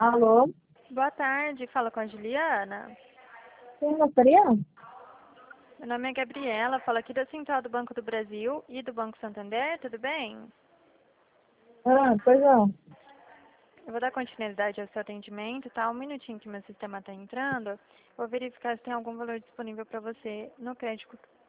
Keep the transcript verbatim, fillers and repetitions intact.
Alô? Boa tarde, fala com a Juliana. Quem gostaria? Meu nome é Gabriela, falo aqui da Central do Banco do Brasil e do Banco Santander, tudo bem? Ah, pois não. Eu vou dar continuidade ao seu atendimento, tá? Um minutinho que meu sistema está entrando. Vou verificar se tem algum valor disponível para você no crédito